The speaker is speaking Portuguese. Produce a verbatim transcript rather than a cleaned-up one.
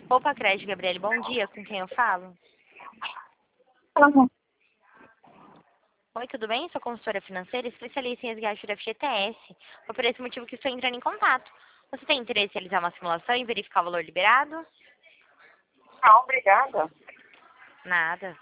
Opa, Crédito, Gabriele, bom dia. Com quem eu falo? Uhum. Oi, tudo bem? Sou consultora financeira e especialista em resgate do F G T S. Foi por esse motivo que estou entrando em contato. Você tem interesse em realizar uma simulação e verificar o valor liberado? Não, obrigada. Nada.